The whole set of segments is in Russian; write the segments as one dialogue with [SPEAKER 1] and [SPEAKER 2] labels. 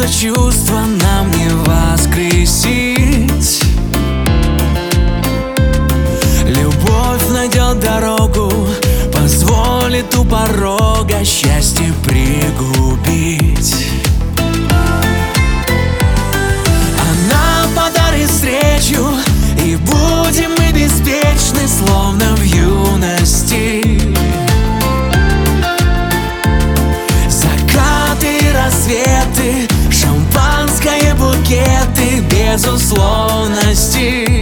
[SPEAKER 1] это чувство нам не воскресить. Любовь найдет дорогу, позволит у порога счастье пригубить. Она подарит встречу, и будем мы беспечны, словно в юности. Закаты и рассветы, шампанское, букеты безусловности.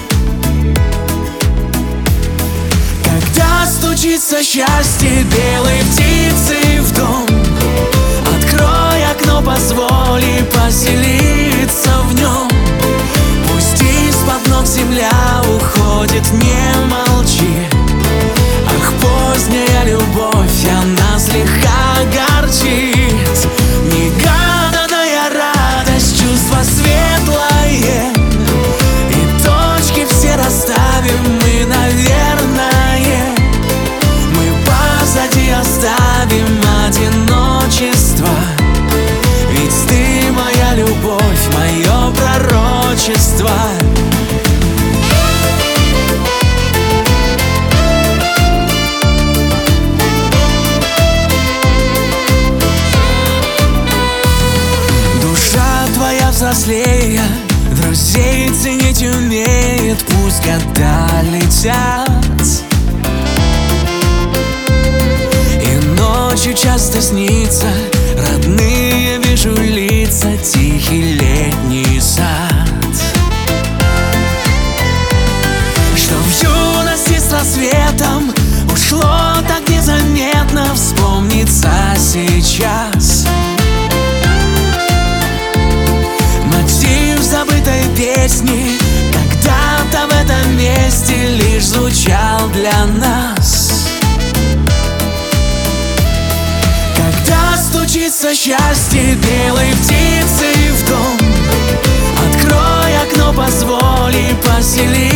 [SPEAKER 1] Когда стучится счастье белой птицы в дом, открой окно, позволи поселиться в нем. Пусть из-под ног земля уходит, не молчи. Ах, поздняя любовь, она слегка горчит. Негаданная радость, чувство светлое, и точки все расставим мы, наверное. Мы позади оставим одиночество, ведь ты моя любовь, мое пророчество. Душа твоя взрослея, друзей ценить умеет, пусть года летят. И ночью часто снится, родные вижу лица, тихий летний сад. Что в юности с рассветом ушло так незаметно, вспомнится сейчас. Мотив забытой песни когда-то в этом месте лишь звучал для нас. Когда стучится счастье белой птицы в дом, открой окно, позволи поселиться